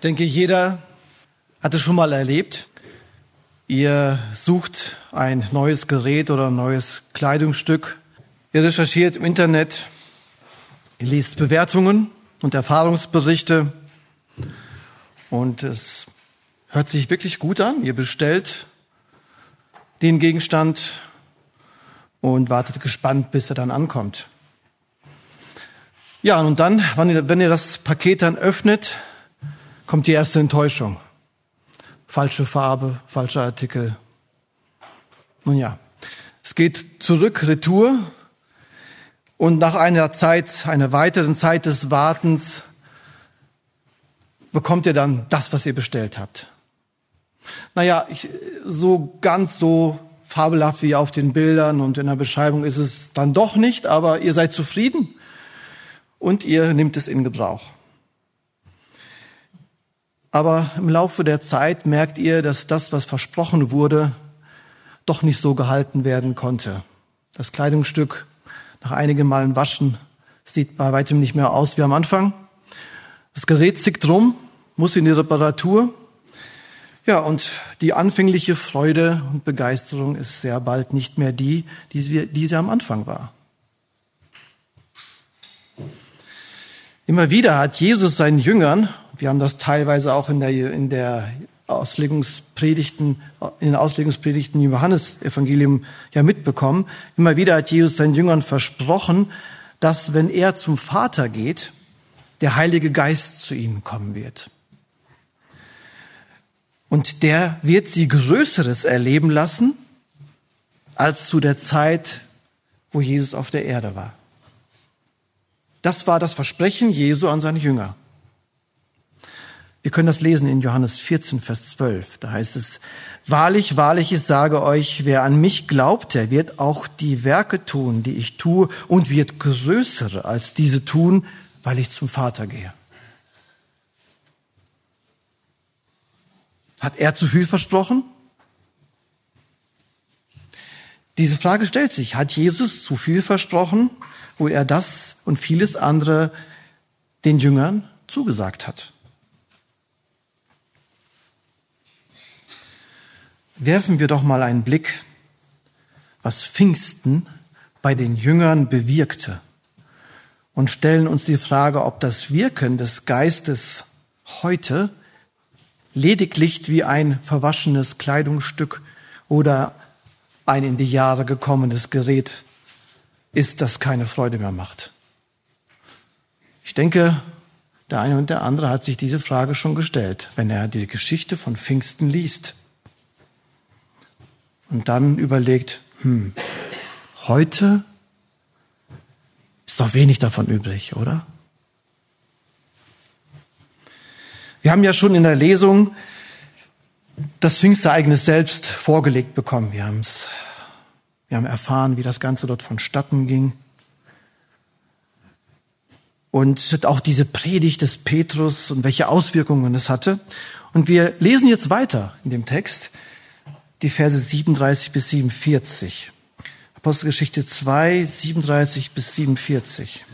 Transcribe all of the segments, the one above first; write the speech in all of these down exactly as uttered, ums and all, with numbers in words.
denke, jeder hat es schon mal erlebt. Ihr sucht ein neues Gerät oder ein neues Kleidungsstück. Ihr recherchiert im Internet. Ihr liest Bewertungen und Erfahrungsberichte. Und es hört sich wirklich gut an. Ihr bestellt den Gegenstand und wartet gespannt, bis er dann ankommt. Ja, und dann, wenn ihr, wenn ihr das Paket dann öffnet, kommt die erste Enttäuschung. Falsche Farbe, falscher Artikel. Nun ja, es geht zurück, Retour. Und nach einer Zeit, einer weiteren Zeit des Wartens, bekommt ihr dann das, was ihr bestellt habt. Naja, ich, so ganz so fabelhaft wie auf den Bildern und in der Beschreibung ist es dann doch nicht, aber ihr seid zufrieden und ihr nehmt es in Gebrauch. Aber im Laufe der Zeit merkt ihr, dass das, was versprochen wurde, doch nicht so gehalten werden konnte. Das Kleidungsstück nach einigen Malen waschen sieht bei weitem nicht mehr aus wie am Anfang. Das Gerät zickt rum, muss in die Reparatur. Ja, und die anfängliche Freude und Begeisterung ist sehr bald nicht mehr die, die sie, die sie am Anfang war. Immer wieder hat Jesus seinen Jüngern, wir haben das teilweise auch in der, in der Auslegungspredigten, in den Auslegungspredigten im Johannesevangelium ja mitbekommen. Immer wieder hat Jesus seinen Jüngern versprochen, dass wenn er zum Vater geht, der Heilige Geist zu ihnen kommen wird. Und der wird sie Größeres erleben lassen, als zu der Zeit, wo Jesus auf der Erde war. Das war das Versprechen Jesu an seine Jünger. Wir können das lesen in Johannes vierzehn, Vers zwölf. Da heißt es, wahrlich, wahrlich, ich sage euch, wer an mich glaubt, der wird auch die Werke tun, die ich tue, und wird größere als diese tun, weil ich zum Vater gehe. Hat er zu viel versprochen? Diese Frage stellt sich, hat Jesus zu viel versprochen, wo er das und vieles andere den Jüngern zugesagt hat? Werfen wir doch mal einen Blick, was Pfingsten bei den Jüngern bewirkte, und stellen uns die Frage, ob das Wirken des Geistes heute lediglich wie ein verwaschenes Kleidungsstück oder ein in die Jahre gekommenes Gerät ist, das keine Freude mehr macht. Ich denke, der eine und der andere hat sich diese Frage schon gestellt, wenn er die Geschichte von Pfingsten liest. Und dann überlegt, hm, heute ist doch wenig davon übrig, oder? Wir haben ja schon in der Lesung das Pfingstereignis selbst vorgelegt bekommen. Wir haben es, wir haben erfahren, wie das Ganze dort vonstatten ging. Und auch diese Predigt des Petrus und welche Auswirkungen es hatte. Und wir lesen jetzt weiter in dem Text, die Verse siebenunddreißig bis siebenundvierzig. Apostelgeschichte zwei, siebenunddreißig bis siebenundvierzig.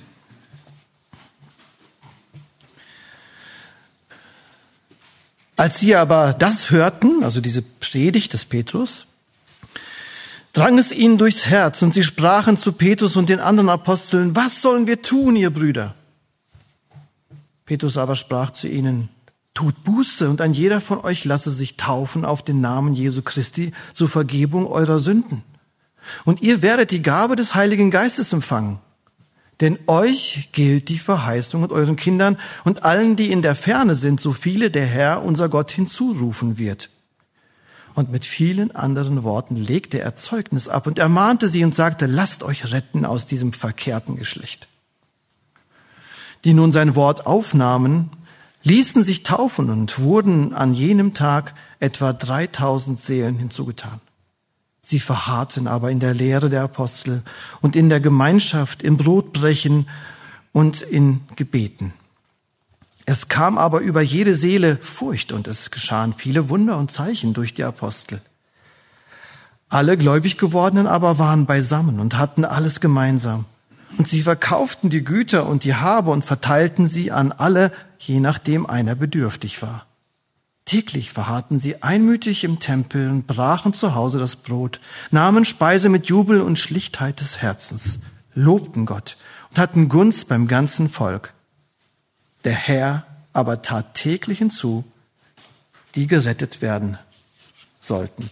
Als sie aber das hörten, also diese Predigt des Petrus, drang es ihnen durchs Herz und sie sprachen zu Petrus und den anderen Aposteln, was sollen wir tun, ihr Brüder? Petrus aber sprach zu ihnen, tut Buße und ein jeder von euch lasse sich taufen auf den Namen Jesu Christi zur Vergebung eurer Sünden. Und ihr werdet die Gabe des Heiligen Geistes empfangen. Denn euch gilt die Verheißung und euren Kindern und allen, die in der Ferne sind, so viele der Herr, unser Gott, hinzurufen wird. Und mit vielen anderen Worten legte er Zeugnis ab und ermahnte sie und sagte, lasst euch retten aus diesem verkehrten Geschlecht. Die nun sein Wort aufnahmen, ließen sich taufen und wurden an jenem Tag etwa dreitausend Seelen hinzugetan. Sie verharrten aber in der Lehre der Apostel und in der Gemeinschaft, im Brotbrechen und in Gebeten. Es kam aber über jede Seele Furcht und es geschahen viele Wunder und Zeichen durch die Apostel. Alle gläubig gewordenen aber waren beisammen und hatten alles gemeinsam. Und sie verkauften die Güter und die Habe und verteilten sie an alle, je nachdem einer bedürftig war. Täglich verharrten sie einmütig im Tempel und brachen zu Hause das Brot, nahmen Speise mit Jubel und Schlichtheit des Herzens, lobten Gott und hatten Gunst beim ganzen Volk. Der Herr aber tat täglich hinzu, die gerettet werden sollten.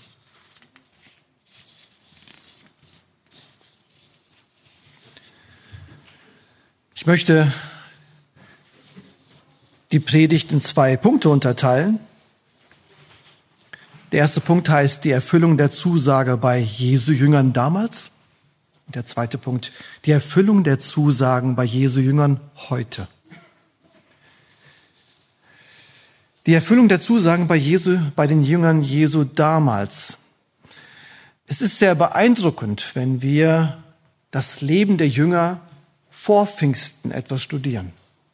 Ich möchte die Predigt in zwei Punkte unterteilen. Der erste Punkt heißt die Erfüllung der Zusage bei Jesu Jüngern damals. Und der zweite Punkt, die Erfüllung der Zusagen bei Jesu Jüngern heute. Die Erfüllung der Zusagen bei Jesu, bei den Jüngern Jesu damals. Es ist sehr beeindruckend, wenn wir das Leben der Jünger vor Pfingsten etwas studieren.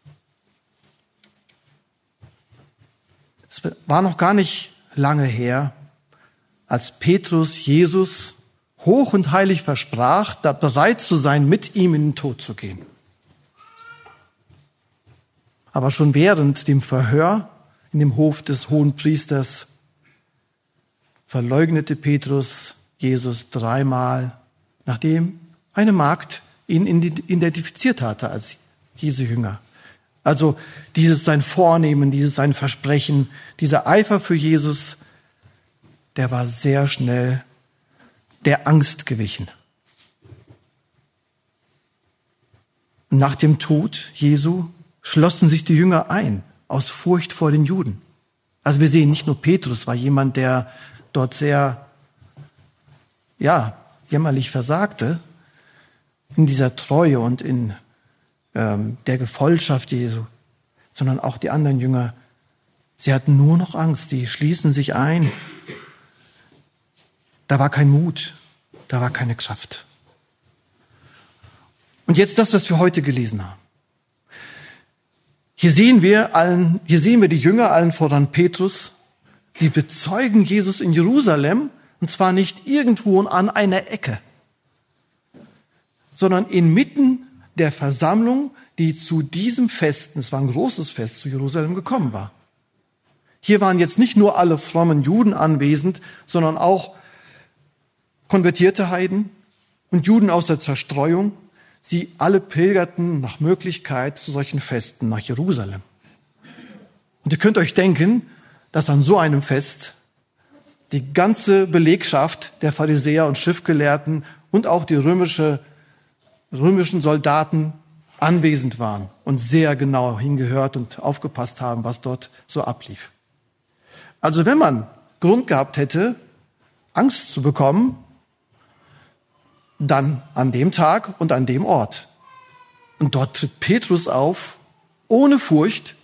Es war noch gar nicht lange her, als Petrus Jesus hoch und heilig versprach, da bereit zu sein, mit ihm in den Tod zu gehen. Aber schon während dem Verhör in dem Hof des Hohenpriesters verleugnete Petrus Jesus dreimal, nachdem eine Magd ihn identifiziert hatte als Jesu Jünger. Also dieses sein Vornehmen, dieses sein Versprechen, dieser Eifer für Jesus, der war sehr schnell der Angst gewichen. Nach dem Tod Jesu schlossen sich die Jünger ein, aus Furcht vor den Juden. Also wir sehen, nicht nur Petrus war jemand, der dort sehr, ja, jämmerlich versagte, in dieser Treue und in ähm, der Gefolgschaft Jesu, sondern auch die anderen Jünger. Sie hatten nur noch Angst, die schließen sich ein. Da war kein Mut, da war keine Kraft. Und jetzt das, was wir heute gelesen haben. Hier sehen wir allen, hier sehen wir die Jünger, allen voran Petrus. Sie bezeugen Jesus in Jerusalem, und zwar nicht irgendwo an einer Ecke, sondern inmitten der Versammlung, die zu diesem Festen, es war ein großes Fest, zu Jerusalem gekommen war. Hier waren jetzt nicht nur alle frommen Juden anwesend, sondern auch konvertierte Heiden und Juden aus der Zerstreuung. Sie alle pilgerten nach Möglichkeit zu solchen Festen nach Jerusalem. Und ihr könnt euch denken, dass an so einem Fest die ganze Belegschaft der Pharisäer und Schriftgelehrten und auch die römische, römischen Soldaten anwesend waren und sehr genau hingehört und aufgepasst haben, was dort so ablief. Also wenn man Grund gehabt hätte, Angst zu bekommen, dann an dem Tag und an dem Ort. Und dort tritt Petrus auf, ohne Furcht,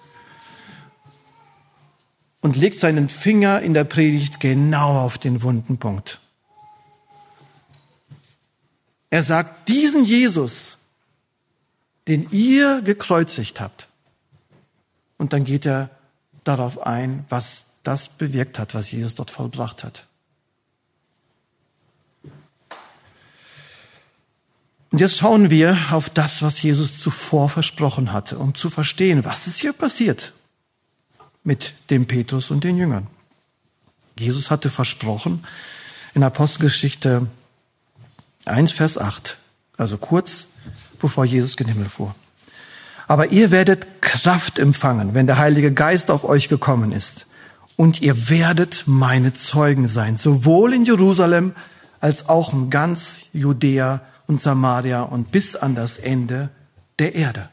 und legt seinen Finger in der Predigt genau auf den wunden Punkt. Er sagt, diesen Jesus, den ihr gekreuzigt habt. Und dann geht er darauf ein, was das bewirkt hat, was Jesus dort vollbracht hat. Und jetzt schauen wir auf das, was Jesus zuvor versprochen hatte, um zu verstehen, was ist hier passiert mit dem Petrus und den Jüngern. Jesus hatte versprochen in Apostelgeschichte eins, Vers acht, also kurz bevor Jesus gen Himmel fuhr. Aber ihr werdet Kraft empfangen, wenn der Heilige Geist auf euch gekommen ist. Und ihr werdet meine Zeugen sein, sowohl in Jerusalem als auch in ganz Judäa und Samaria und bis an das Ende der Erde.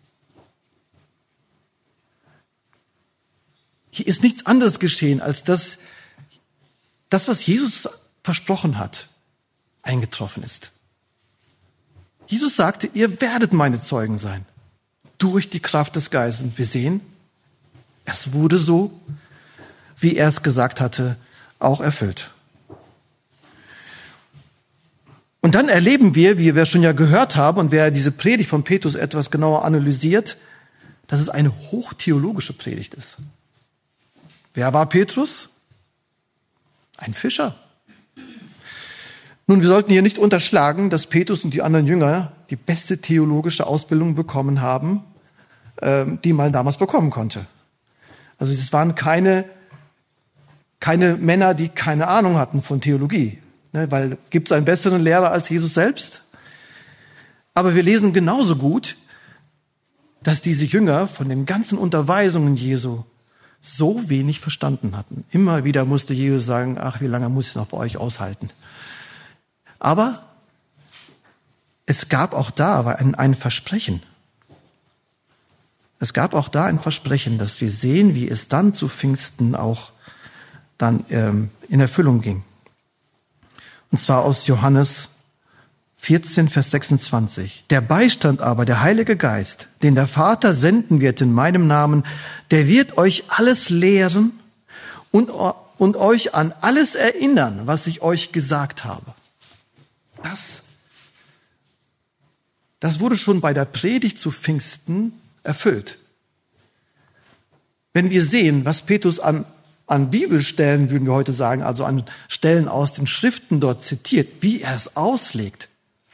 Hier ist nichts anderes geschehen, als dass das, was Jesus versprochen hat, eingetroffen ist. Jesus sagte, ihr werdet meine Zeugen sein, durch die Kraft des Geistes. Und wir sehen, es wurde so, wie er es gesagt hatte, auch erfüllt. Und dann erleben wir, wie wir schon ja gehört haben, und wer diese Predigt von Petrus etwas genauer analysiert, dass es eine hochtheologische Predigt ist. Wer war Petrus? Ein Fischer. Nun, wir sollten hier nicht unterschlagen, dass Petrus und die anderen Jünger die beste theologische Ausbildung bekommen haben, die man damals bekommen konnte. Also es waren keine, keine Männer, die keine Ahnung hatten von Theologie. Ne, weil gibt es einen besseren Lehrer als Jesus selbst? Aber wir lesen genauso gut, dass diese Jünger von den ganzen Unterweisungen Jesu so wenig verstanden hatten. Immer wieder musste Jesus sagen, ach, wie lange muss ich es noch bei euch aushalten? Aber es gab auch da ein, ein Versprechen. Es gab auch da ein Versprechen, dass wir sehen, wie es dann zu Pfingsten auch dann ähm, in Erfüllung ging. Und zwar aus Johannes vierzehn, Vers sechsundzwanzig. Der Beistand aber, der Heilige Geist, den der Vater senden wird in meinem Namen, der wird euch alles lehren und, und euch an alles erinnern, was ich euch gesagt habe. Das, das wurde schon bei der Predigt zu Pfingsten erfüllt. Wenn wir sehen, was Petrus an, an Bibelstellen, würden wir heute sagen, also an Stellen aus den Schriften dort zitiert, wie er es auslegt,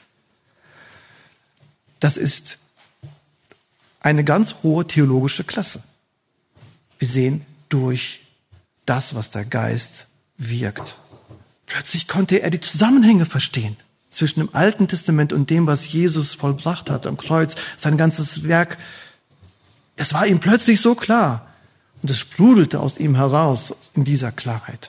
das ist eine ganz hohe theologische Klasse. Wir sehen durch das, was der Geist wirkt. Plötzlich konnte er die Zusammenhänge verstehen zwischen dem Alten Testament und dem, was Jesus vollbracht hat am Kreuz, sein ganzes Werk. Es war ihm plötzlich so klar und es sprudelte aus ihm heraus in dieser Klarheit.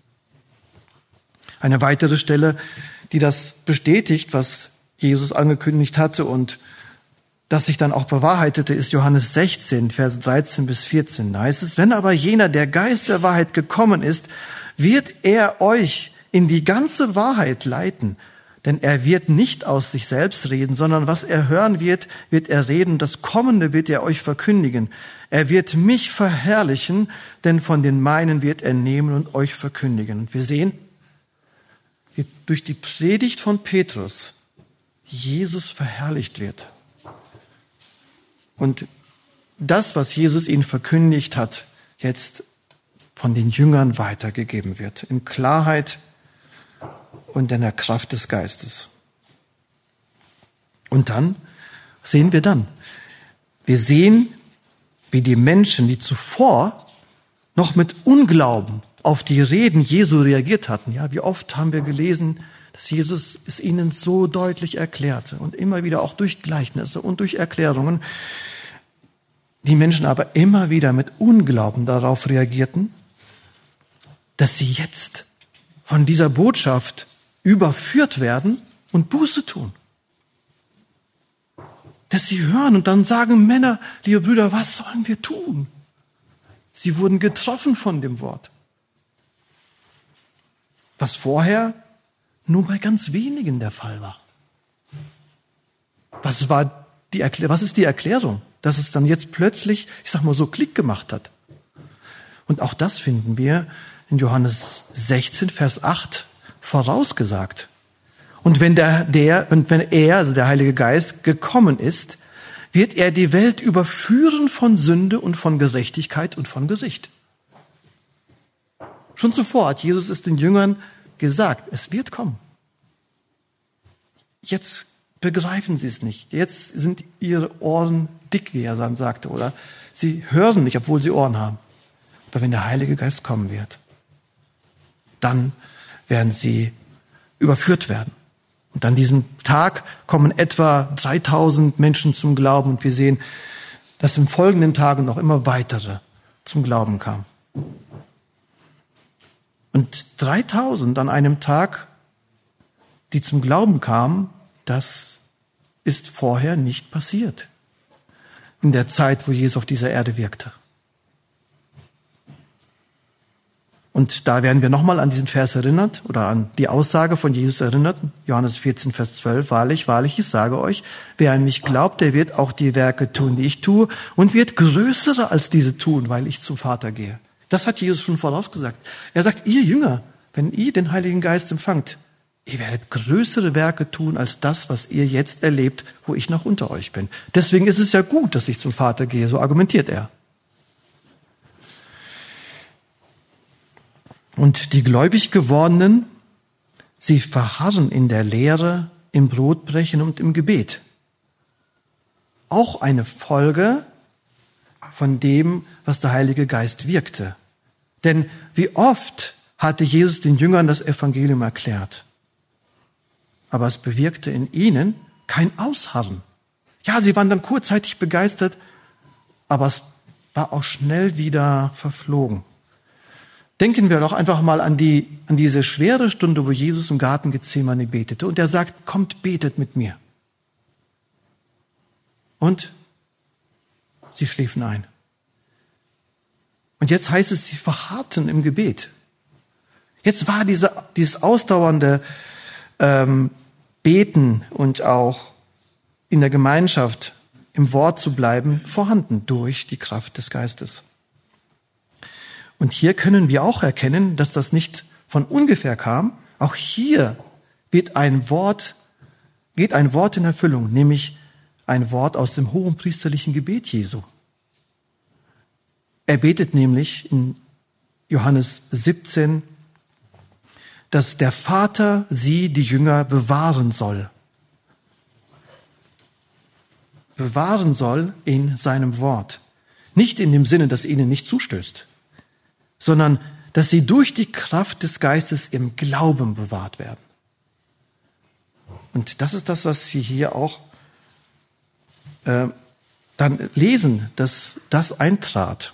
Eine weitere Stelle, die das bestätigt, was Jesus angekündigt hatte und das sich dann auch bewahrheitete, ist Johannes sechzehn, Verse dreizehn bis vierzehn. Da heißt es, wenn aber jener, der Geist der Wahrheit gekommen ist, wird er euch in die ganze Wahrheit leiten. Denn er wird nicht aus sich selbst reden, sondern was er hören wird, wird er reden. Das Kommende wird er euch verkündigen. Er wird mich verherrlichen, denn von den meinen wird er nehmen und euch verkündigen. Und wir sehen, wie durch die Predigt von Petrus Jesus verherrlicht wird. Und das, was Jesus ihnen verkündigt hat, jetzt von den Jüngern weitergegeben wird. In Klarheit und in der Kraft des Geistes. Und dann sehen wir dann, wir sehen, wie die Menschen, die zuvor noch mit Unglauben auf die Reden Jesu reagiert hatten. Ja, wie oft haben wir gelesen, dass Jesus es ihnen so deutlich erklärte und immer wieder auch durch Gleichnisse und durch Erklärungen. Die Menschen aber immer wieder mit Unglauben darauf reagierten, dass sie jetzt von dieser Botschaft überführt werden und Buße tun. Dass sie hören und dann sagen, Männer, liebe Brüder, was sollen wir tun? Sie wurden getroffen von dem Wort. Was vorher nur bei ganz wenigen der Fall war. Was war die Erklär- was ist die Erklärung? Dass es dann jetzt plötzlich, ich sag mal so, Klick gemacht hat. Und auch das finden wir in Johannes sechzehn, Vers acht vorausgesagt. Und wenn der, der, und wenn er, also der Heilige Geist, gekommen ist, wird er die Welt überführen von Sünde und von Gerechtigkeit und von Gericht. Schon zuvor hat Jesus es den Jüngern gesagt, es wird kommen. Jetzt begreifen sie es nicht. Jetzt sind ihre Ohren dick, wie er dann sagte, oder? Sie hören nicht, obwohl sie Ohren haben. Aber wenn der Heilige Geist kommen wird, dann werden sie überführt werden. Und an diesem Tag kommen etwa dreitausend Menschen zum Glauben. Und wir sehen, dass im folgenden Tagen noch immer weitere zum Glauben kamen. Und dreitausend an einem Tag, die zum Glauben kamen, das ist vorher nicht passiert. In der Zeit, wo Jesus auf dieser Erde wirkte. Und da werden wir nochmal an diesen Vers erinnert oder an die Aussage von Jesus erinnert. Johannes vierzehn, Vers zwölf. Wahrlich, wahrlich, ich sage euch, wer an mich glaubt, der wird auch die Werke tun, die ich tue und wird größere als diese tun, weil ich zum Vater gehe. Das hat Jesus schon vorausgesagt. Er sagt, ihr Jünger, wenn ihr den Heiligen Geist empfangt, ihr werdet größere Werke tun als das, was ihr jetzt erlebt, wo ich noch unter euch bin. Deswegen ist es ja gut, dass ich zum Vater gehe, so argumentiert er. Und die gläubig gewordenen, sie verharren in der Lehre, im Brotbrechen und im Gebet. Auch eine Folge von dem, was der Heilige Geist wirkte. Denn wie oft hatte Jesus den Jüngern das Evangelium erklärt. Aber es bewirkte in ihnen kein Ausharren. Ja, sie waren dann kurzzeitig begeistert, aber es war auch schnell wieder verflogen. Denken wir doch einfach mal an die, an diese schwere Stunde, wo Jesus im Garten Gethsemane betete und er sagt, kommt, betet mit mir. Und sie schliefen ein. Und jetzt heißt es, sie verharrten im Gebet. Jetzt war diese, dieses ausdauernde ähm, Beten und auch in der Gemeinschaft im Wort zu bleiben vorhanden durch die Kraft des Geistes. Und hier können wir auch erkennen, dass das nicht von ungefähr kam. Auch hier wird ein Wort, geht ein Wort in Erfüllung, nämlich ein Wort aus dem hohenpriesterlichen Gebet Jesu. Er betet nämlich in Johannes siebzehn, dass der Vater sie, die Jünger, bewahren soll. Bewahren soll in seinem Wort. Nicht in dem Sinne, dass ihnen nicht zustößt, sondern dass sie durch die Kraft des Geistes im Glauben bewahrt werden. Und das ist das, was wir hier auch äh, dann lesen, dass das eintrat.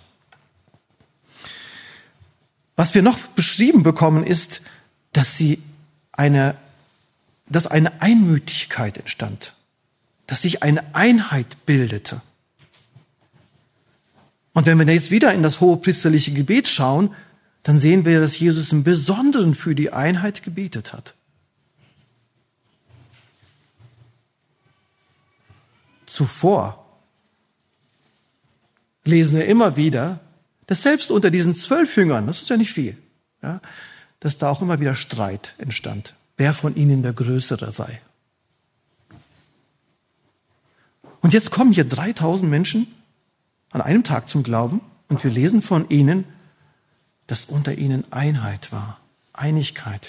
Was wir noch beschrieben bekommen, ist, dass sie eine, dass eine Einmütigkeit entstand, dass sich eine Einheit bildete. Und wenn wir jetzt wieder in das hohepriesterliche Gebet schauen, dann sehen wir, dass Jesus im Besonderen für die Einheit gebetet hat. Zuvor lesen wir immer wieder, dass selbst unter diesen zwölf Jüngern, das ist ja nicht viel, ja, dass da auch immer wieder Streit entstand, wer von ihnen der Größere sei. Und jetzt kommen hier dreitausend Menschen an einem Tag zum Glauben und wir lesen von ihnen, dass unter ihnen Einheit war, Einigkeit.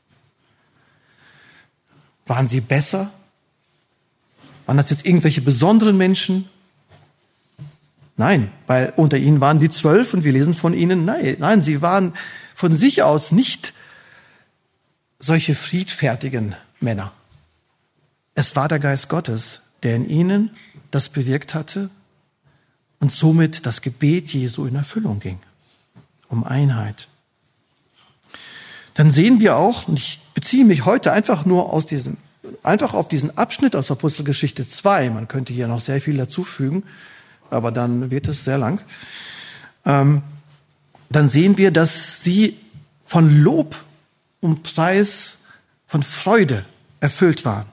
Waren sie besser? Waren das jetzt irgendwelche besonderen Menschen? Nein, weil unter ihnen waren die zwölf und wir lesen von ihnen, nein, nein, sie waren von sich aus nicht solche friedfertigen Männer. Es war der Geist Gottes, der in ihnen das bewirkt hatte und somit das Gebet Jesu in Erfüllung ging, um Einheit. Dann sehen wir auch, und ich beziehe mich heute einfach nur aus diesem, einfach auf diesen Abschnitt aus Apostelgeschichte zwei, man könnte hier noch sehr viel dazufügen, aber dann wird es sehr lang. Ähm, dann sehen wir, dass sie von Lob und Preis, von Freude erfüllt waren.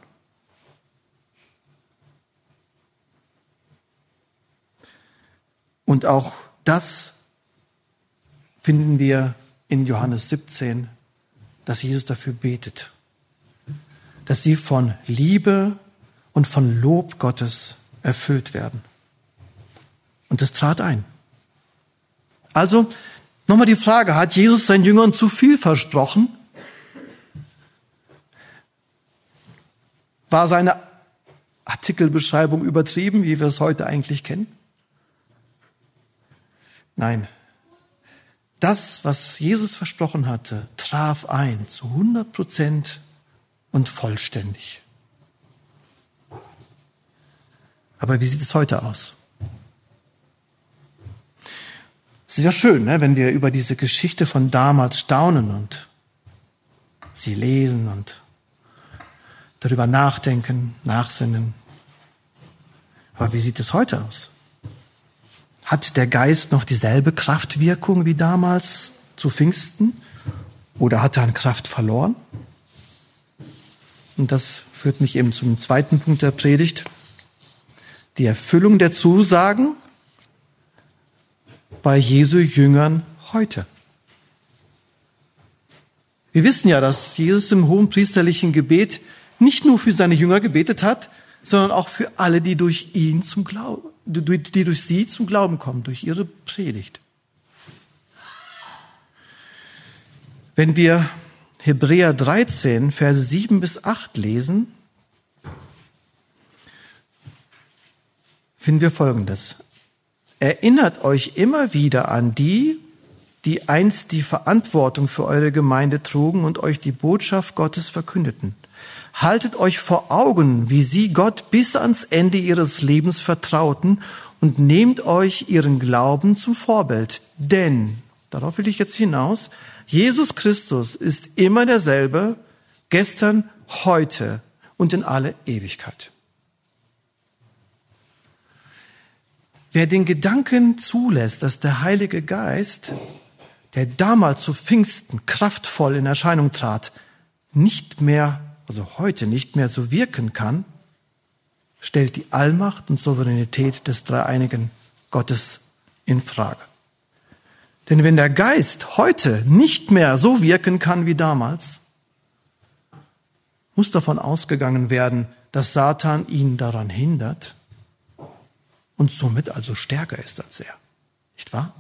Und auch das finden wir in Johannes siebzehn, dass Jesus dafür betet, dass sie von Liebe und von Lob Gottes erfüllt werden. Und das trat ein. Also, nochmal die Frage, hat Jesus seinen Jüngern zu viel versprochen? War seine Artikelbeschreibung übertrieben, wie wir es heute eigentlich kennen? Nein. Das, was Jesus versprochen hatte, traf ein zu hundert Prozent und vollständig. Aber wie sieht es heute aus? Es ist ja schön, ne, wenn wir über diese Geschichte von damals staunen und sie lesen und darüber nachdenken, nachsinnen. Aber wie sieht es heute aus? Hat der Geist noch dieselbe Kraftwirkung wie damals zu Pfingsten? Oder hat er an Kraft verloren? Und das führt mich eben zum zweiten Punkt der Predigt. Die Erfüllung der Zusagen bei Jesu Jüngern heute. Wir wissen ja, dass Jesus im hohenpriesterlichen Gebet nicht nur für seine Jünger gebetet hat, sondern auch für alle, die durch ihn zum Glauben, die durch sie zum Glauben kommen, durch ihre Predigt. Wenn wir Hebräer dreizehn, Verse sieben bis acht lesen, finden wir Folgendes. Erinnert euch immer wieder an die, die einst die Verantwortung für eure Gemeinde trugen und euch die Botschaft Gottes verkündeten. Haltet euch vor Augen, wie sie Gott bis ans Ende ihres Lebens vertrauten und nehmt euch ihren Glauben zum Vorbild. Denn, darauf will ich jetzt hinaus, Jesus Christus ist immer derselbe, gestern, heute und in alle Ewigkeit. Wer den Gedanken zulässt, dass der Heilige Geist, der damals zu Pfingsten kraftvoll in Erscheinung trat, nicht mehr, also heute nicht mehr so wirken kann, stellt die Allmacht und Souveränität des dreieinigen Gottes in Frage. Denn wenn der Geist heute nicht mehr so wirken kann wie damals, muss davon ausgegangen werden, dass Satan ihn daran hindert und somit also stärker ist als er. Nicht wahr?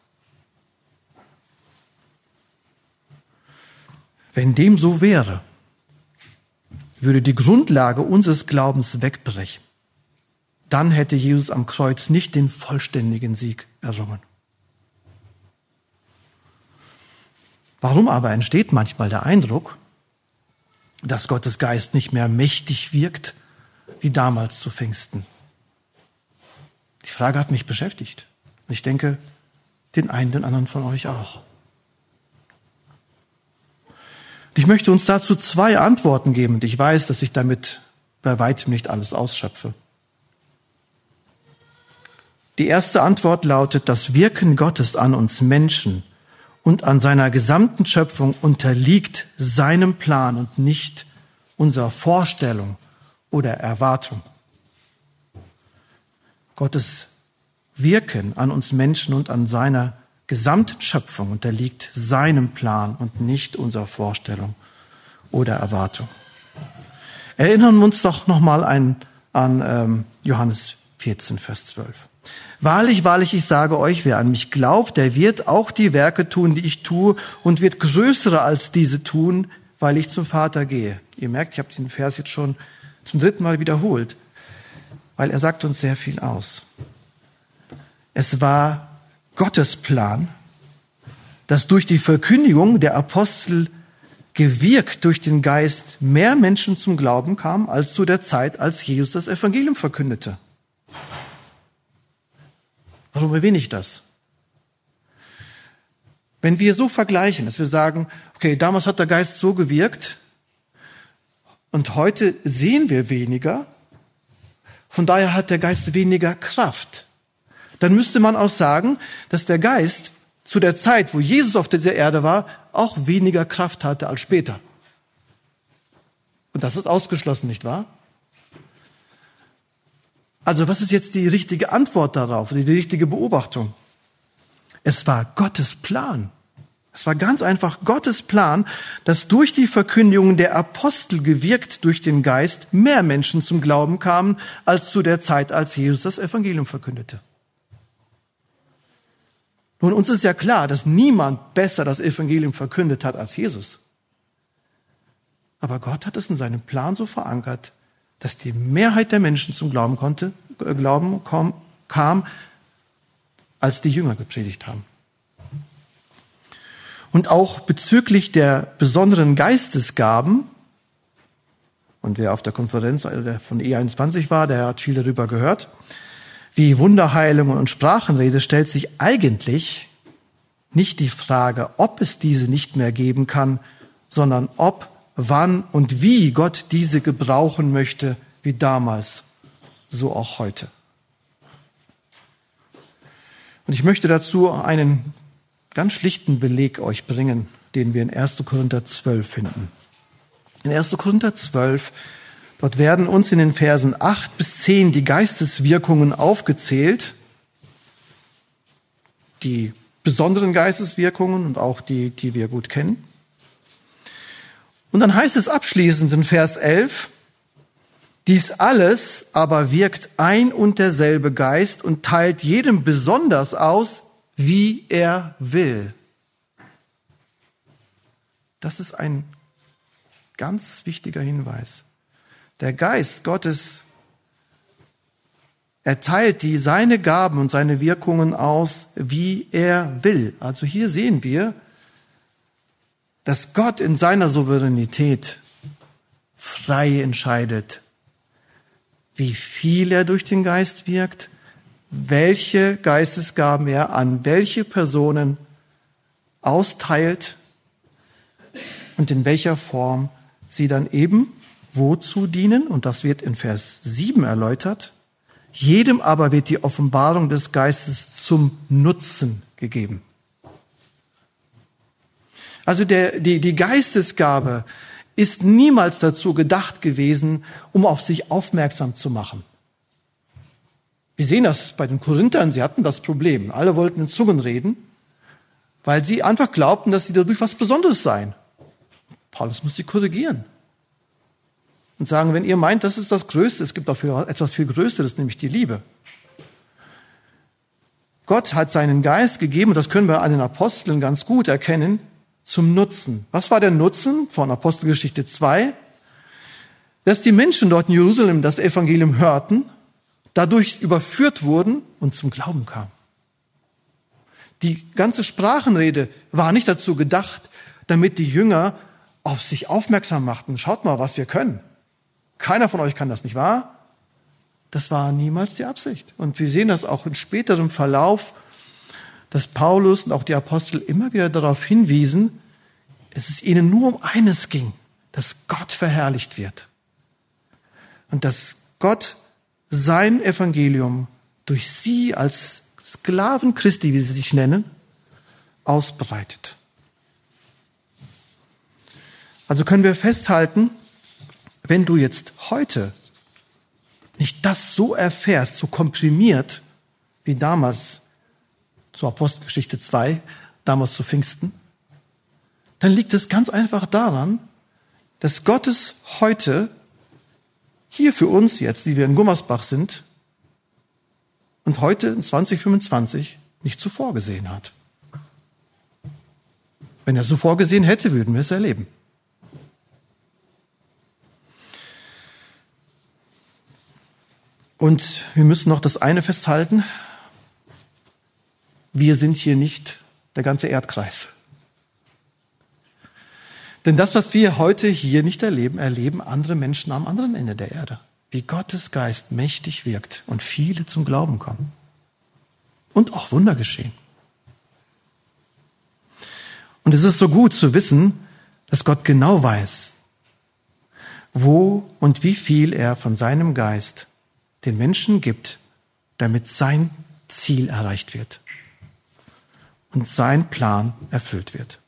Wenn dem so wäre, würde die Grundlage unseres Glaubens wegbrechen. Dann hätte Jesus am Kreuz nicht den vollständigen Sieg errungen. Warum aber entsteht manchmal der Eindruck, dass Gottes Geist nicht mehr mächtig wirkt wie damals zu Pfingsten? Die Frage hat mich beschäftigt. Und ich denke, den einen, den anderen von euch auch. Ich möchte uns dazu zwei Antworten geben. Und ich weiß, dass ich damit bei weitem nicht alles ausschöpfe. Die erste Antwort lautet, das Wirken Gottes an uns Menschen und an seiner gesamten Schöpfung unterliegt seinem Plan und nicht unserer Vorstellung oder Erwartung. Gottes Wirken an uns Menschen und an seiner gesamten Schöpfung unterliegt seinem Plan und nicht unserer Vorstellung oder Erwartung. Erinnern wir uns doch nochmal an, an ähm, Johannes vierzehn, Vers zwölf. Wahrlich, wahrlich, ich sage euch, wer an mich glaubt, der wird auch die Werke tun, die ich tue, und wird größere als diese tun, weil ich zum Vater gehe. Ihr merkt, ich habe den Vers jetzt schon zum dritten Mal wiederholt, weil er sagt uns sehr viel aus. Es war Gottes Plan, dass durch die Verkündigung der Apostel gewirkt durch den Geist mehr Menschen zum Glauben kamen, als zu der Zeit, als Jesus das Evangelium verkündete. Warum erwähne ich das? Wenn wir so vergleichen, dass wir sagen, okay, damals hat der Geist so gewirkt und heute sehen wir weniger, von daher hat der Geist weniger Kraft. Dann müsste man auch sagen, dass der Geist zu der Zeit, wo Jesus auf dieser Erde war, auch weniger Kraft hatte als später. Und das ist ausgeschlossen, nicht wahr? Also was ist jetzt die richtige Antwort darauf, die richtige Beobachtung? Es war Gottes Plan. Es war ganz einfach Gottes Plan, dass durch die Verkündigung der Apostel gewirkt durch den Geist mehr Menschen zum Glauben kamen, als zu der Zeit, als Jesus das Evangelium verkündete. Nun, uns ist ja klar, dass niemand besser das Evangelium verkündet hat als Jesus. Aber Gott hat es in seinem Plan so verankert, dass die Mehrheit der Menschen zum Glauben konnte, äh, Glauben kam, kam, als die Jünger gepredigt haben. Und auch bezüglich der besonderen Geistesgaben, und wer auf der Konferenz von E einundzwanzig war, der hat viel darüber gehört, wie Wunderheilung und Sprachenrede, stellt sich eigentlich nicht die Frage, ob es diese nicht mehr geben kann, sondern ob, wann und wie Gott diese gebrauchen möchte, wie damals, so auch heute. Und ich möchte dazu einen ganz schlichten Beleg euch bringen, den wir in erster Korinther zwölf finden. In erster Korinther zwölf, dort werden uns in den Versen acht bis zehn die Geisteswirkungen aufgezählt, die besonderen Geisteswirkungen und auch die, die wir gut kennen. Und dann heißt es abschließend in Vers elf, dies alles aber wirkt ein und derselbe Geist und teilt jedem besonders aus, wie er will. Das ist ein ganz wichtiger Hinweis. Der Geist Gottes Er teilt die, seine Gaben und seine Wirkungen aus, wie er will. Also hier sehen wir, dass Gott in seiner Souveränität frei entscheidet, wie viel er durch den Geist wirkt, welche Geistesgaben er an welche Personen austeilt und in welcher Form sie dann eben wozu dienen. Und das wird in Vers sieben erläutert. Jedem aber wird die Offenbarung des Geistes zum Nutzen gegeben. Also der, die, die Geistesgabe ist niemals dazu gedacht gewesen, um auf sich aufmerksam zu machen. Wir sehen das bei den Korinthern, sie hatten das Problem. Alle wollten in Zungen reden, weil sie einfach glaubten, dass sie dadurch was Besonderes seien. Paulus muss sie korrigieren und sagen, wenn ihr meint, das ist das Größte, es gibt dafür etwas viel Größeres, nämlich die Liebe. Gott hat seinen Geist gegeben, und das können wir an den Aposteln ganz gut erkennen, zum Nutzen. Was war der Nutzen von Apostelgeschichte zwei? Dass die Menschen dort in Jerusalem das Evangelium hörten, dadurch überführt wurden und zum Glauben kamen. Die ganze Sprachenrede war nicht dazu gedacht, damit die Jünger auf sich aufmerksam machten. Schaut mal, was wir können. Keiner von euch kann das, nicht wahr? Das war niemals die Absicht. Und wir sehen das auch in späterem Verlauf, dass Paulus und auch die Apostel immer wieder darauf hinwiesen, dass es ihnen nur um eines ging, dass Gott verherrlicht wird. Und dass Gott sein Evangelium durch sie als Sklaven Christi, wie sie sich nennen, ausbreitet. Also können wir festhalten, wenn du jetzt heute nicht das so erfährst, so komprimiert wie damals zur Apostelgeschichte zwei, damals zu Pfingsten, dann liegt es ganz einfach daran, dass Gottes heute hier für uns jetzt, die wir in Gummersbach sind, und heute in zwanzig fünfundzwanzig nicht so vorgesehen hat. Wenn er so vorgesehen hätte, würden wir es erleben. Und wir müssen noch das eine festhalten: Wir sind hier nicht der ganze Erdkreis. Denn das, was wir heute hier nicht erleben, erleben andere Menschen am anderen Ende der Erde. Wie Gottes Geist mächtig wirkt und viele zum Glauben kommen. Und auch Wunder geschehen. Und es ist so gut zu wissen, dass Gott genau weiß, wo und wie viel er von seinem Geist den Menschen gibt, damit sein Ziel erreicht wird und sein Plan erfüllt wird.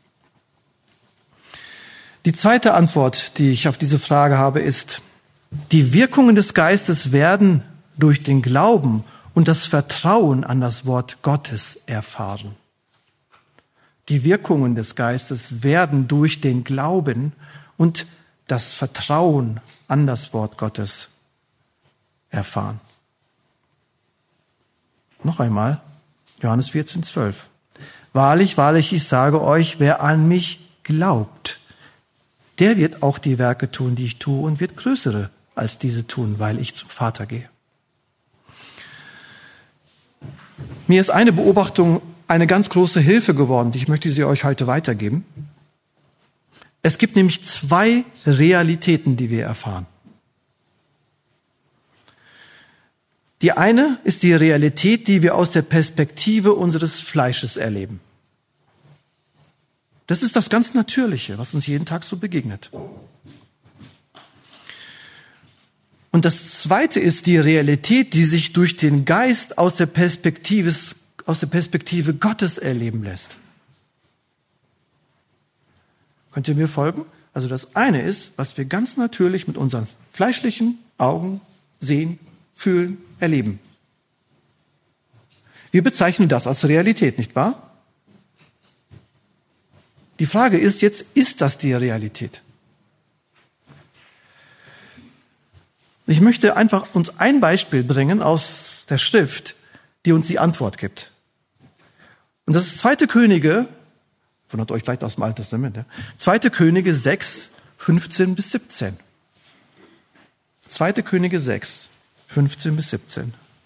Die zweite Antwort, die ich auf diese Frage habe, ist: Die Wirkungen des Geistes werden durch den Glauben und das Vertrauen an das Wort Gottes erfahren. Die Wirkungen des Geistes werden durch den Glauben und das Vertrauen an das Wort Gottes erfahren. Noch einmal, Johannes vierzehn, zwölf. Wahrlich, wahrlich, ich sage euch, wer an mich glaubt, der wird auch die Werke tun, die ich tue, und wird größere als diese tun, weil ich zum Vater gehe. Mir ist eine Beobachtung eine ganz große Hilfe geworden, ich möchte sie euch heute weitergeben. Es gibt nämlich zwei Realitäten, die wir erfahren. Die eine ist die Realität, die wir aus der Perspektive unseres Fleisches erleben. Das ist das ganz Natürliche, was uns jeden Tag so begegnet. Und das Zweite ist die Realität, die sich durch den Geist aus der Perspektive, aus der Perspektive Gottes erleben lässt. Könnt ihr mir folgen? Also das eine ist, was wir ganz natürlich mit unseren fleischlichen Augen sehen, fühlen, erleben. Wir bezeichnen das als Realität, nicht wahr? Die Frage ist jetzt, ist das die Realität? Ich möchte einfach uns ein Beispiel bringen aus der Schrift, die uns die Antwort gibt. Und das ist zweite Könige, wundert euch vielleicht aus dem Alten Testament, ja? zweite Könige sechs, fünfzehn bis siebzehn. zweite Könige sechs, fünfzehn bis siebzehn.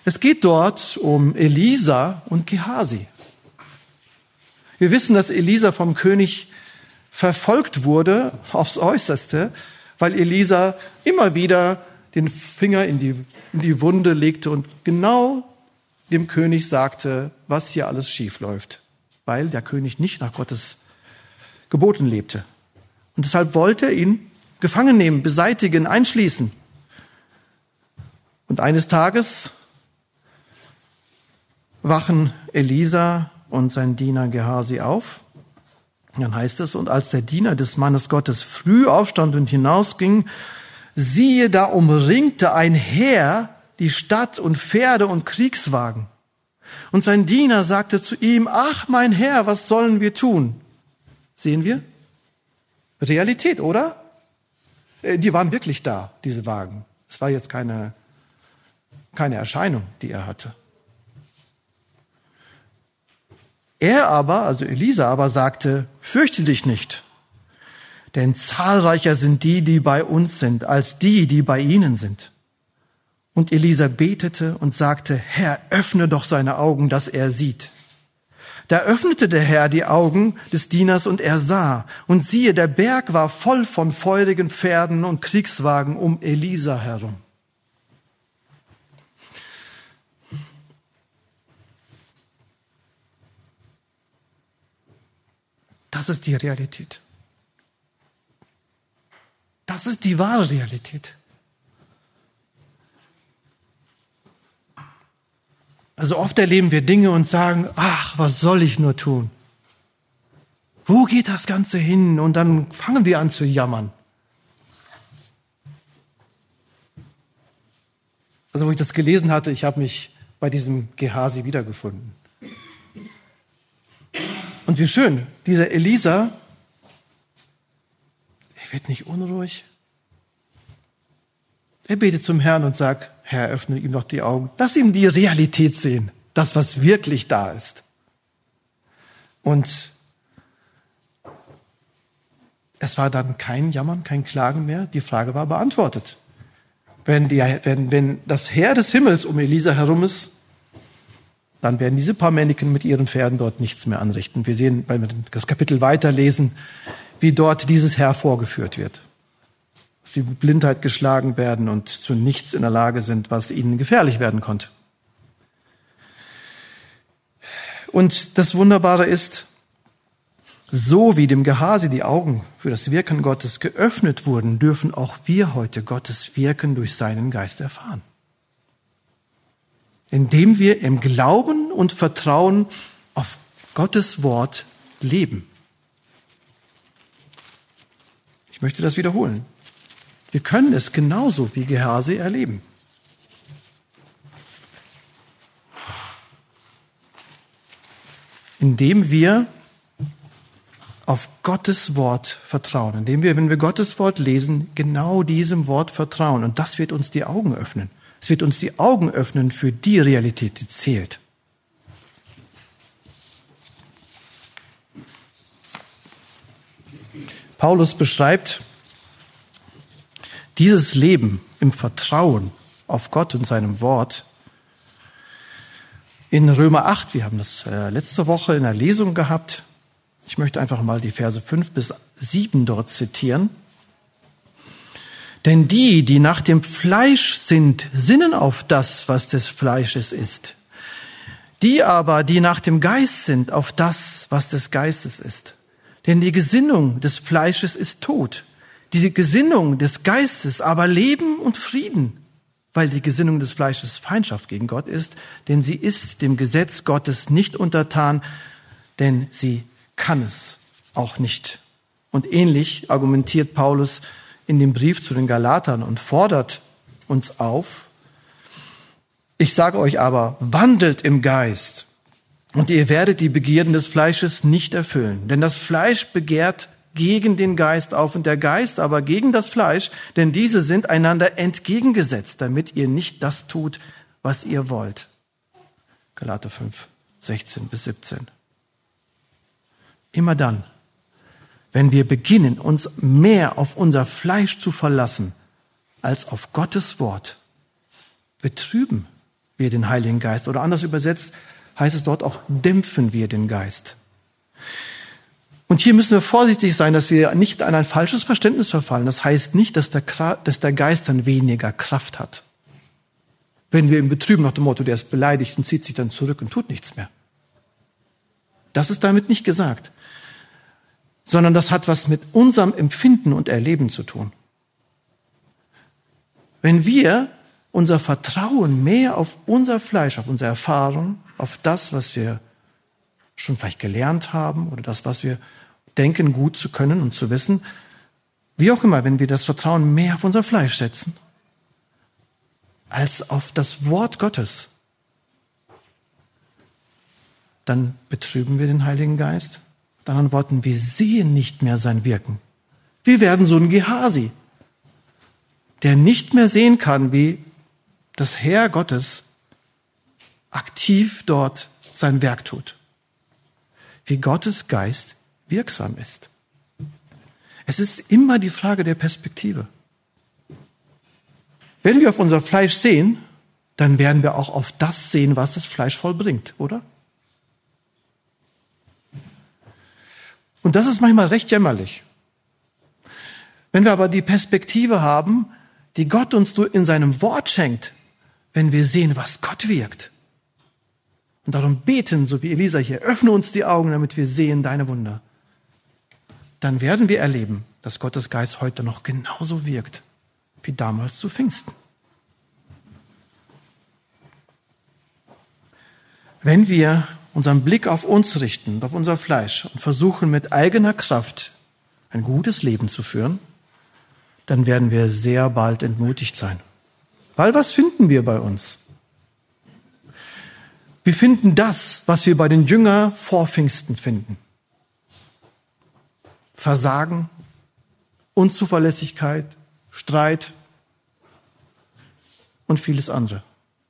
Es geht dort um Elisa und Gehasi. Wir wissen, dass Elisa vom König verfolgt wurde aufs Äußerste, weil Elisa immer wieder den Finger in die, in die Wunde legte und genau dem König sagte, was hier alles schief läuft, weil der König nicht nach Gottes Geboten lebte. Und deshalb wollte er ihn gefangen nehmen, beseitigen, einschließen. Und eines Tages wachen Elisa und sein Diener Gehasi auf. Dann heißt es, und als der Diener des Mannes Gottes früh aufstand und hinausging, siehe, da umringte ein Heer die Stadt und Pferde und Kriegswagen. Und sein Diener sagte zu ihm, ach mein Herr, was sollen wir tun? Sehen wir? Realität, oder? Die waren wirklich da, diese Wagen. Es war jetzt keine, keine Erscheinung, die er hatte. Er aber, also Elisa aber, sagte, fürchte dich nicht, denn zahlreicher sind die, die bei uns sind, als die, die bei ihnen sind. Und Elisa betete und sagte, Herr, öffne doch seine Augen, dass er sieht. Da öffnete der Herr die Augen des Dieners und er sah. Und siehe, der Berg war voll von feurigen Pferden und Kriegswagen um Elisa herum. Das ist die Realität. Das ist die wahre Realität. Also oft erleben wir Dinge und sagen, ach, was soll ich nur tun? Wo geht das Ganze hin? Und dann fangen wir an zu jammern. Also wo ich das gelesen hatte, ich habe mich bei diesem Gehasi wiedergefunden. Und wie schön, dieser Elisa, er wird nicht unruhig. Er betet zum Herrn und sagt, Herr, öffne ihm doch die Augen. Lass ihm die Realität sehen, das, was wirklich da ist. Und es war dann kein Jammern, kein Klagen mehr. Die Frage war beantwortet. Wenn, die, wenn, wenn das Heer des Himmels um Elisa herum ist, dann werden diese paar Männchen mit ihren Pferden dort nichts mehr anrichten. Wir sehen, wenn wir das Kapitel weiterlesen, wie dort dieses Heer vorgeführt wird. Dass sie mit Blindheit geschlagen werden und zu nichts in der Lage sind, was ihnen gefährlich werden konnte. Und das Wunderbare ist, so wie dem Gehasi die Augen für das Wirken Gottes geöffnet wurden, dürfen auch wir heute Gottes Wirken durch seinen Geist erfahren. Indem wir im Glauben und Vertrauen auf Gottes Wort leben. Ich möchte das wiederholen. Wir können es genauso wie Gehasi erleben. Indem wir auf Gottes Wort vertrauen. Indem wir, wenn wir Gottes Wort lesen, genau diesem Wort vertrauen. Und das wird uns die Augen öffnen. Es wird uns die Augen öffnen für die Realität, die zählt. Paulus beschreibt dieses Leben im Vertrauen auf Gott und seinem Wort in Römer acht. Wir haben das letzte Woche in der Lesung gehabt. Ich möchte einfach mal die Verse fünf bis sieben dort zitieren. Denn die, die nach dem Fleisch sind, sinnen auf das, was des Fleisches ist. Die aber, die nach dem Geist sind, auf das, was des Geistes ist. Denn die Gesinnung des Fleisches ist Tod. Die Gesinnung des Geistes aber Leben und Frieden. Weil die Gesinnung des Fleisches Feindschaft gegen Gott ist, denn sie ist dem Gesetz Gottes nicht untertan, denn sie kann es auch nicht. Und ähnlich argumentiert Paulus in dem Brief zu den Galatern und fordert uns auf, ich sage euch aber, wandelt im Geist und ihr werdet die Begierden des Fleisches nicht erfüllen. Denn das Fleisch begehrt gegen den Geist auf und der Geist aber gegen das Fleisch, denn diese sind einander entgegengesetzt, damit ihr nicht das tut, was ihr wollt. Galater fünf, sechzehn bis siebzehn. Immer dann, wenn wir beginnen, uns mehr auf unser Fleisch zu verlassen, als auf Gottes Wort, betrüben wir den Heiligen Geist. Oder anders übersetzt heißt es dort auch, dämpfen wir den Geist. Und hier müssen wir vorsichtig sein, dass wir nicht an ein falsches Verständnis verfallen. Das heißt nicht, dass der, dass der Geist dann weniger Kraft hat. Wenn wir ihn betrüben nach dem Motto, der ist beleidigt und zieht sich dann zurück und tut nichts mehr. Das ist damit nicht gesagt. Sondern das hat was mit unserem Empfinden und Erleben zu tun. Wenn wir unser Vertrauen mehr auf unser Fleisch, auf unsere Erfahrung, auf das, was wir schon vielleicht gelernt haben oder das, was wir denken, gut zu können und zu wissen, wie auch immer, wenn wir das Vertrauen mehr auf unser Fleisch setzen, als auf das Wort Gottes, dann betrüben wir den Heiligen Geist. Mit anderen Worten, wir sehen nicht mehr sein Wirken. Wir werden so ein Gehasi, der nicht mehr sehen kann, wie das Heer Gottes aktiv dort sein Werk tut. Wie Gottes Geist wirksam ist. Es ist immer die Frage der Perspektive. Wenn wir auf unser Fleisch sehen, dann werden wir auch auf das sehen, was das Fleisch vollbringt, oder? Und das ist manchmal recht jämmerlich. Wenn wir aber die Perspektive haben, die Gott uns in seinem Wort schenkt, wenn wir sehen, was Gott wirkt, und darum beten, so wie Elisa hier, öffne uns die Augen, damit wir sehen deine Wunder, dann werden wir erleben, dass Gottes Geist heute noch genauso wirkt wie damals zu Pfingsten. Wenn wir unseren Blick auf uns richten und auf unser Fleisch und versuchen mit eigener Kraft ein gutes Leben zu führen, dann werden wir sehr bald entmutigt sein. Weil was finden wir bei uns? Wir finden das, was wir bei den Jüngern vor Pfingsten finden. Versagen, Unzuverlässigkeit, Streit und vieles andere.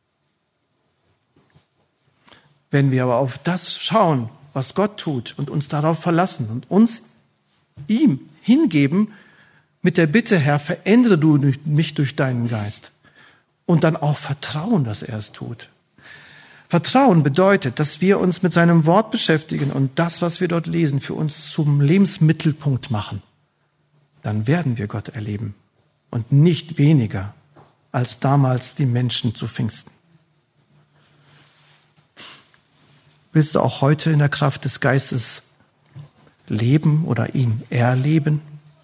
Wenn wir aber auf das schauen, was Gott tut und uns darauf verlassen und uns ihm hingeben mit der Bitte, Herr, verändere du mich durch deinen Geist und dann auch vertrauen, dass er es tut. Vertrauen bedeutet, dass wir uns mit seinem Wort beschäftigen und das, was wir dort lesen, für uns zum Lebensmittelpunkt machen. Dann werden wir Gott erleben und nicht weniger als damals die Menschen zu Pfingsten. Willst du auch heute in der Kraft des Geistes leben oder ihn erleben?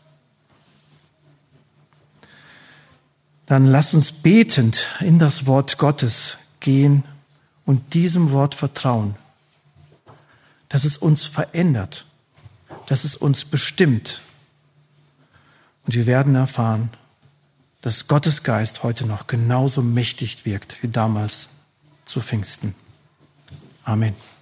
Dann lass uns betend in das Wort Gottes gehen und diesem Wort vertrauen, dass es uns verändert, dass es uns bestimmt. Und wir werden erfahren, dass Gottes Geist heute noch genauso mächtig wirkt wie damals zu Pfingsten. Amen.